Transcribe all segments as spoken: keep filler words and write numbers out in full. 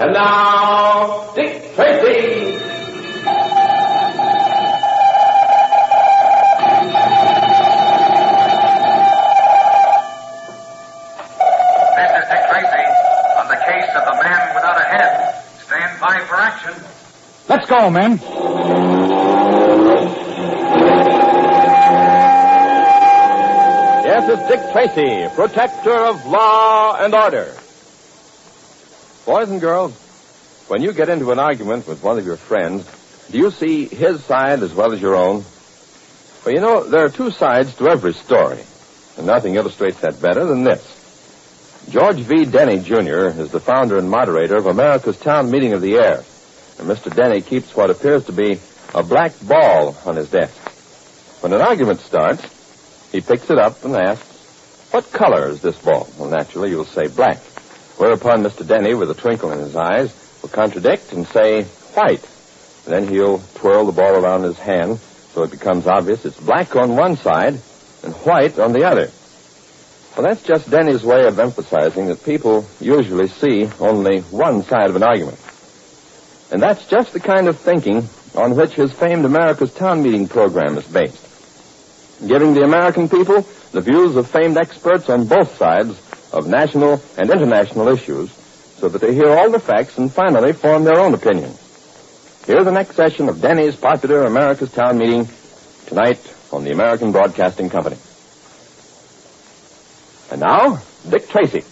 And now, Dick Tracy. This is Dick Tracy on the case of the man without a head. Stand by for action. Let's go, men. Yes, it's Dick Tracy, protector of law and order. Boys and girls, when you get into an argument with one of your friends, do you see his side as well as your own? Well, you know, there are two sides to every story, and nothing illustrates that better than this. George V. Denny, Junior is the founder and moderator of America's Town Meeting of the Air, and Mister Denny keeps what appears to be a black ball on his desk. When an argument starts, he picks it up and asks, "What color is this ball?" Well, naturally, you'll say black. Whereupon Mister Denny, with a twinkle in his eyes, will contradict and say white. And then he'll twirl the ball around his hand so it becomes obvious it's black on one side and white on the other. Well, that's just Denny's way of emphasizing that people usually see only one side of an argument. And that's just the kind of thinking on which his famed America's Town Meeting program is based, giving the American people the views of famed experts on both sides of national and international issues so that they hear all the facts and finally form their own opinion. Here's the next session of Denny's popular America's Town Meeting tonight on the American Broadcasting Company. And now, Dick Tracy.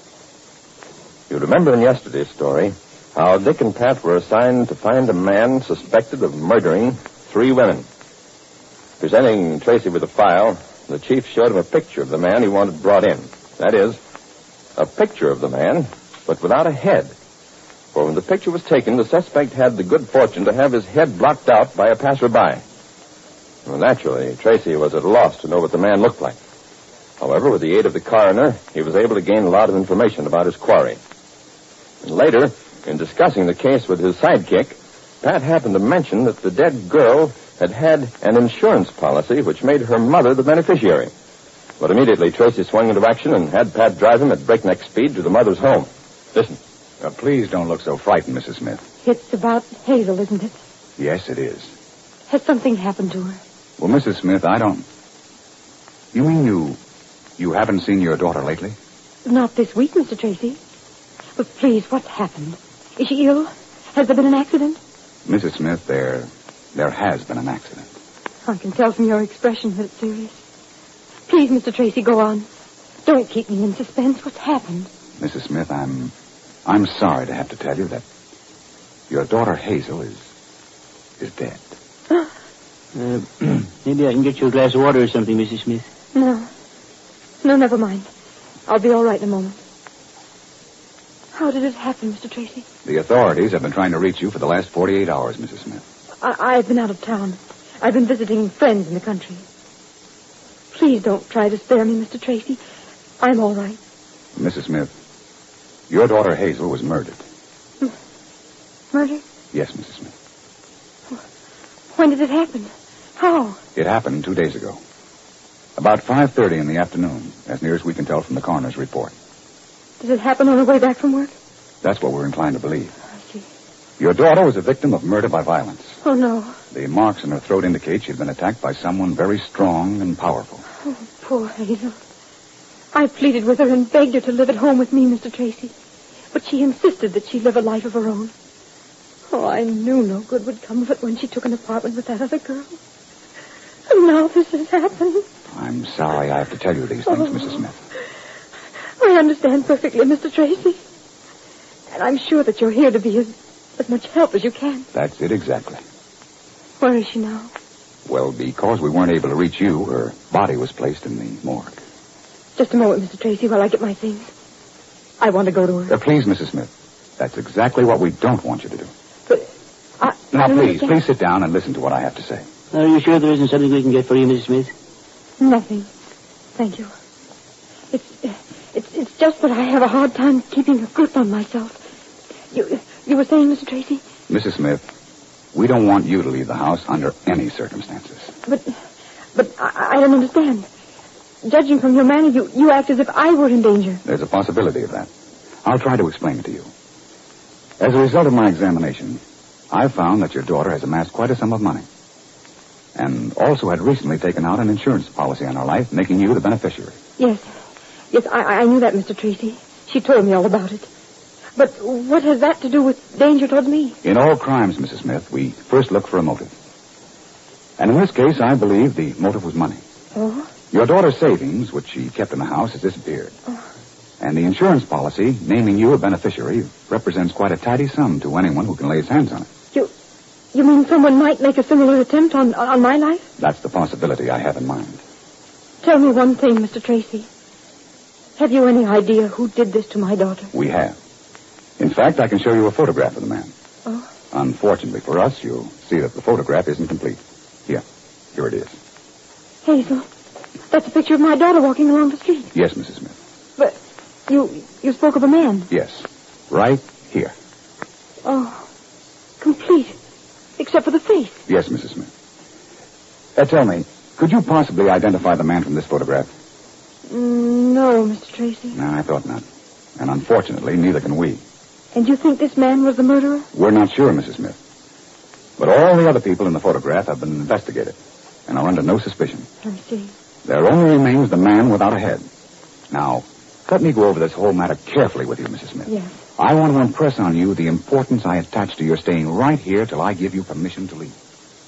You remember in yesterday's story how Dick and Pat were assigned to find a man suspected of murdering three women. Presenting Tracy with a file, the chief showed him a picture of the man he wanted brought in. That is, a picture of the man, but without a head. For when the picture was taken, the suspect had the good fortune to have his head blocked out by a passerby. Well, naturally, Tracy was at a loss to know what the man looked like. However, with the aid of the coroner, he was able to gain a lot of information about his quarry. And later, in discussing the case with his sidekick, Pat happened to mention that the dead girl had had an insurance policy which made her mother the beneficiary. But immediately, Tracy swung into action and had Pat drive him at breakneck speed to the mother's home. Listen. Uh, please don't look so frightened, Missus Smith. It's about Hazel, isn't it? Yes, it is. Has something happened to her? Well, Missus Smith, I don't... You mean you... you haven't seen your daughter lately? Not this week, Mister Tracy. But please, what's happened? Is she ill? Has there been an accident? Missus Smith, there... there has been an accident. I can tell from your expression that it's serious. Please, Mister Tracy, go on. Don't keep me in suspense. What's happened? Missus Smith, I'm... I'm sorry to have to tell you that your daughter Hazel is... is dead. uh, maybe I can get you a glass of water or something, Missus Smith. No. No, never mind. I'll be all right in a moment. How did it happen, Mister Tracy? The authorities have been trying to reach you for the last forty-eight hours, Missus Smith. I- I've been out of town. I've been visiting friends in the country. Please don't try to spare me, Mister Tracy. I'm all right. Missus Smith, your daughter Hazel was murdered. Murdered? Yes, Missus Smith. When did it happen? How? It happened two days ago. About five thirty in the afternoon, as near as we can tell from the coroner's report. Did it happen on her way back from work? That's what we're inclined to believe. I see. Your daughter was a victim of murder by violence. Oh, no. The marks in her throat indicate she'd been attacked by someone very strong and powerful. Oh, poor Hazel. I pleaded with her and begged her to live at home with me, Mister Tracy. But she insisted that she live a life of her own. Oh, I knew no good would come of it when she took an apartment with that other girl. And now this has happened. I'm sorry I have to tell you these things, oh. Missus Smith. I understand perfectly, Mister Tracy. And I'm sure that you're here to be as, as much help as you can. That's it exactly. Where is she now? Well, because we weren't able to reach you, her body was placed in the morgue. Just a moment, Mister Tracy, while I get my things. I want to go to her. Uh, please, Missus Smith. That's exactly what we don't want you to do. But I... Now, I don't please, understand. please sit down and listen to what I have to say. Are you sure there isn't something we can get for you, Missus Smith? Nothing. Thank you. It's, it's, it's just that I have a hard time keeping a grip on myself. You, you were saying, Mister Tracy? Missus Smith, we don't want you to leave the house under any circumstances. But, but I, I don't understand. Judging from your manner, you, you act as if I were in danger. There's a possibility of that. I'll try to explain it to you. As a result of my examination, I've found that your daughter has amassed quite a sum of money. And also had recently taken out an insurance policy on her life, making you the beneficiary. Yes. Yes, I, I knew that, Mister Tracy. She told me all about it. But what has that to do with danger toward me? In all crimes, Missus Smith, we first look for a motive. And in this case, I believe the motive was money. Oh? Your daughter's savings, which she kept in the house, has disappeared. Oh. And the insurance policy, naming you a beneficiary, represents quite a tidy sum to anyone who can lay his hands on it. You you mean someone might make a similar attempt on, on my life? That's the possibility I have in mind. Tell me one thing, Mister Tracy. Have you any idea who did this to my daughter? We have. In fact, I can show you a photograph of the man. Oh? Unfortunately for us, you'll see that the photograph isn't complete. Here. Here it is. Hazel, that's a picture of my daughter walking along the street. Yes, Missus Smith. But you you spoke of a man. Yes. Right here. Oh, complete. Except for the face. Yes, Missus Smith. Uh, tell me, could you possibly identify the man from this photograph? Mm, no, Mister Tracy. No, I thought not. And unfortunately, neither can we. And you think this man was the murderer? We're not sure, Missus Smith. But all the other people in the photograph have been investigated and are under no suspicion. I see. There only remains the man without a head. Now, let me go over this whole matter carefully with you, Missus Smith. Yes. I want to impress on you the importance I attach to your staying right here till I give you permission to leave.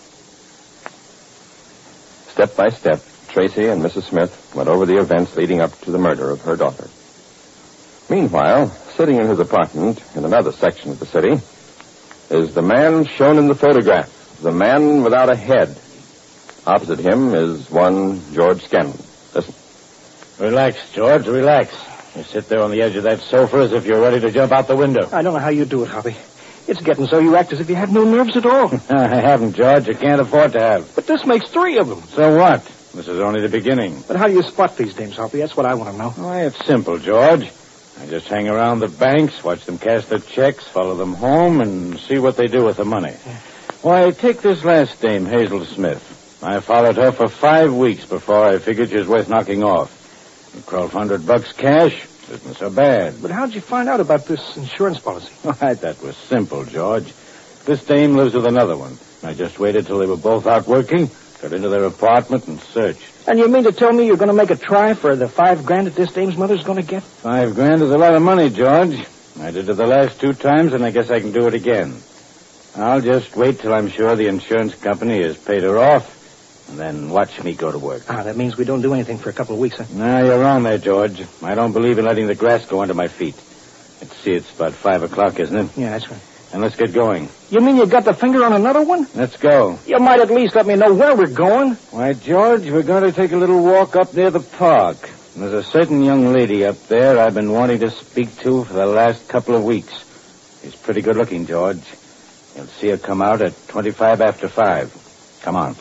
Step by step, Tracy and Missus Smith went over the events leading up to the murder of her daughter. Meanwhile, sitting in his apartment in another section of the city is the man shown in the photograph, the man without a head. Opposite him is one George Scanlon. Listen. Relax, George, relax. You sit there on the edge of that sofa as if you're ready to jump out the window. I don't know how you do it, Hoppy. It's getting so you act as if you had no nerves at all. I haven't, George. I can't afford to have. But this makes three of them. So what? This is only the beginning. But how do you spot these dames, Hoppy? That's what I want to know. Why, it's simple, George. I just hang around the banks, watch them cash their checks, follow them home, and see what they do with the money. Why, take this last dame, Hazel Smith. I followed her for five weeks before I figured she was worth knocking off. Twelve hundred bucks cash isn't so bad. But how'd you find out about this insurance policy? Why, that was simple, George. This dame lives with another one. I just waited till they were both out working, got into their apartment, and searched. And you mean to tell me you're going to make a try for the five grand that this dame's mother's going to get? Five grand is a lot of money, George. I did it the last two times, and I guess I can do it again. I'll just wait till I'm sure the insurance company has paid her off, and then watch me go to work. Ah, that means we don't do anything for a couple of weeks, huh? No, you're wrong there, George. I don't believe in letting the grass go under my feet. Let's see, it's about five o'clock, isn't it? Yeah, that's right. And let's get going. You mean you got the finger on another one? Let's go. You might at least let me know where we're going. Why, George, we're going to take a little walk up near the park. There's a certain young lady up there I've been wanting to speak to for the last couple of weeks. She's pretty good looking, George. You'll see her come out at twenty-five after five. Come on.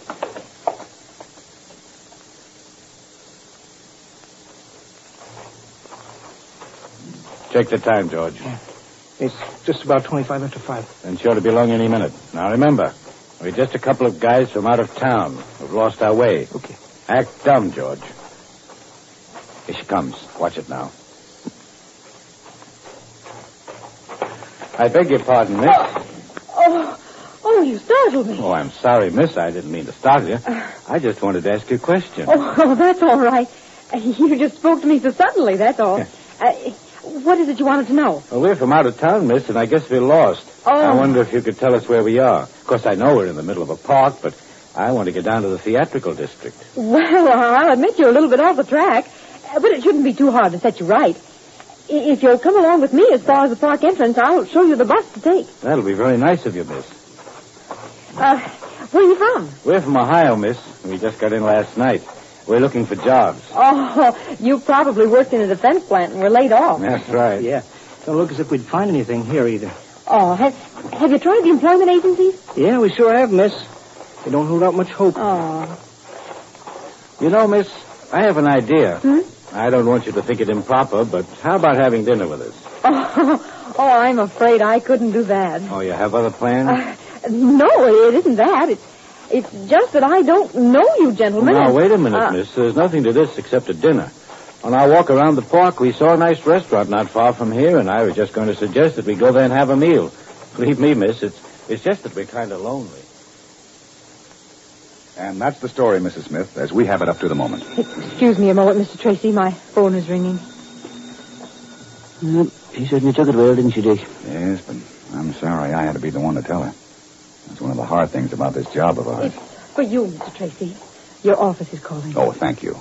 Check the time, George. Yeah. It's just about twenty-five after five. And sure to be along any minute. Now, remember, we're just a couple of guys from out of town who've lost our way. Okay. Act dumb, George. Here she comes. Watch it now. I beg your pardon, miss. Oh, oh, you startled me. Oh, I'm sorry, miss. I didn't mean to startle you. I just wanted to ask you a question. Oh, that's all right. You just spoke to me so suddenly, that's all. Yeah. Uh, what is it you wanted to know? Well, we're from out of town, miss, and I guess we're lost. Oh. I wonder if you could tell us where we are. Of course, I know we're in the middle of a park, but I want to get down to the theatrical district. Well, I'll admit you're a little bit off the track, but it shouldn't be too hard to set you right. If you'll come along with me as far as the park entrance, I'll show you the bus to take. That'll be very nice of you, miss. Uh, where are you from? We're from Ohio, miss. We just got in last night. We're looking for jobs. Oh, you probably worked in a defense plant and were laid off. That's right. Yeah. Don't look as if we'd find anything here either. Oh, have, have you tried the employment agencies? Yeah, we sure have, miss. They don't hold out much hope. Oh. You know, miss, I have an idea. Hmm? I don't want you to think it improper, but how about having dinner with us? Oh, oh I'm afraid I couldn't do that. Oh, you have other plans? Uh, no, it isn't that. It's, it's just that I don't know you gentlemen. Now, and, wait a minute, uh, miss. There's nothing to this except a dinner. On our walk around the park, we saw a nice restaurant not far from here, and I was just going to suggest that we go there and have a meal. Believe me, miss, it's it's just that we're kind of lonely. And that's the story, Missus Smith, as we have it up to the moment. Excuse me a moment, Mister Tracy. My phone is ringing. Uh, she certainly took it well, didn't she, Dick? Yes, but I'm sorry I had to be the one to tell her. That's one of the hard things about this job of ours. It's for you, Mister Tracy. Your office is calling. Oh, thank you.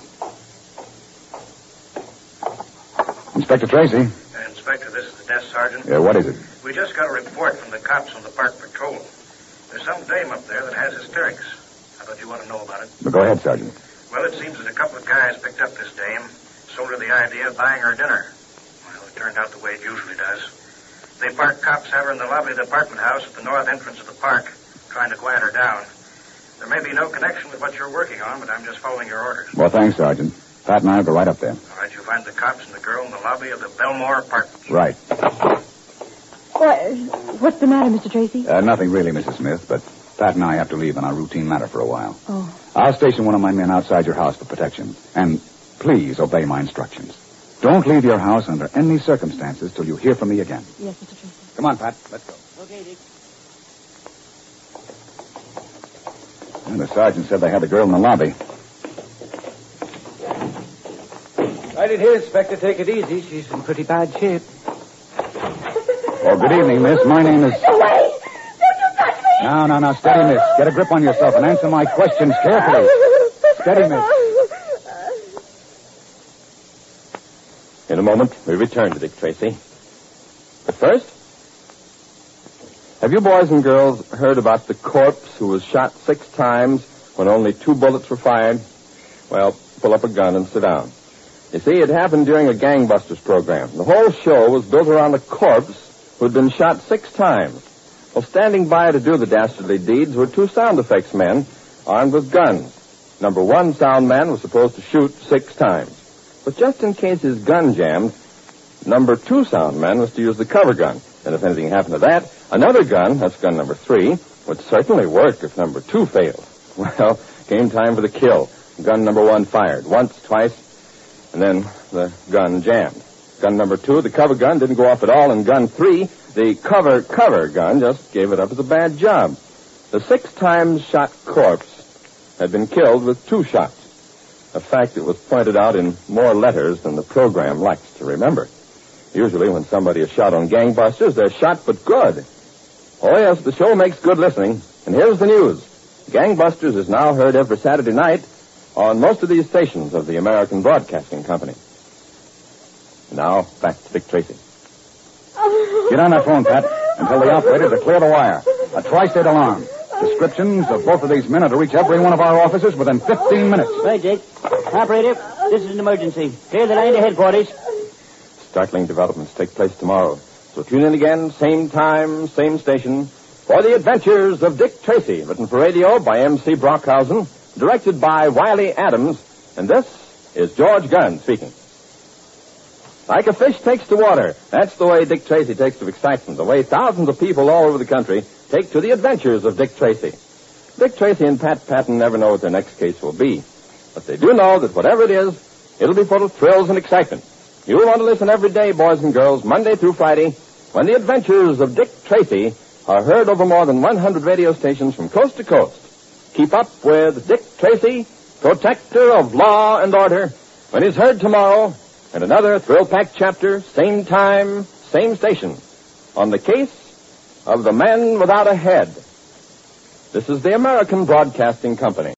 Inspector Tracy. Uh, Inspector, this is the desk sergeant. Yeah, what is it? We just got a report from the cops on the park patrol. There's some dame up there that has hysterics. I thought you want to know about it. But go ahead, Sergeant. Well, it seems that a couple of guys picked up this dame, sold her the idea of buying her dinner. Well, it turned out the way it usually does. They parked cops have her in the lobby of the apartment house at the north entrance of the park, trying to quiet her down. There may be no connection with what you're working on, but I'm just following your orders. Well, thanks, Sergeant. Pat and I will go right up there. All right, you'll find the cops and the girl in the lobby of the Belmore apartments. Right. What, what's the matter, Mister Tracy? Uh, nothing really, Missus Smith, but Pat and I have to leave on a routine matter for a while. Oh. I'll station one of my men outside your house for protection. And please obey my instructions. Don't leave your house under any circumstances till you hear from me again. Yes, Mister Tracy. Come on, Pat. Let's go. Okay, Dick. And the sergeant said they had the girl in the lobby. Right in here, Inspector. Take it easy. She's in pretty bad shape. Oh, good evening, miss. My name is... Away! Don't you touch me! No, no, no. Steady, miss. Get a grip on yourself and answer my questions carefully. Steady, miss. In a moment, we return to Dick Tracy. But first, have you boys and girls heard about the corpse who was shot six times when only two bullets were fired? Well, pull up a gun and sit down. You see, it happened during a gangbusters program. The whole show was built around a corpse who had been shot six times. Well, standing by to do the dastardly deeds were two sound effects men armed with guns. Number one sound man was supposed to shoot six times. But just in case his gun jammed, number two sound man was to use the cover gun. And if anything happened to that, another gun, that's gun number three, would certainly work if number two failed. Well, came time for the kill. Gun number one fired once, twice, and then the gun jammed. Gun number two, the cover gun, didn't go off at all, and gun three, the cover-cover gun, just gave it up as a bad job. The six times shot corpse had been killed with two shots, a fact that was pointed out in more letters than the program likes to remember. Usually when somebody is shot on gangbusters, they're shot but good. Oh, yes, the show makes good listening. And here's the news. Gangbusters is now heard every Saturday night on most of these stations of the American Broadcasting Company. Now, back to Dick Tracy. Get on that phone, Pat, and tell the operator to clear the wire. A tri-state alarm. Descriptions of both of these men are to reach every one of our offices within fifteen minutes. Right, Dick. Operator, this is an emergency. Clear the line to headquarters. Startling developments take place tomorrow. So tune in again, same time, same station, for The Adventures of Dick Tracy, written for radio by M C Brockhausen, directed by Wiley Adams, and this is George Gunn speaking. Like a fish takes to water, that's the way Dick Tracy takes to excitement, the way thousands of people all over the country take to The Adventures of Dick Tracy. Dick Tracy and Pat Patton never know what their next case will be, but they do know that whatever it is, it'll be full of thrills and excitement. You'll want to listen every day, boys and girls, Monday through Friday, when The Adventures of Dick Tracy are heard over more than one hundred radio stations from coast to coast. Keep up with Dick Tracy, protector of law and order, when he's heard tomorrow, and another thrill-packed chapter, same time, same station, on the case of the man without a head. This is the American Broadcasting Company.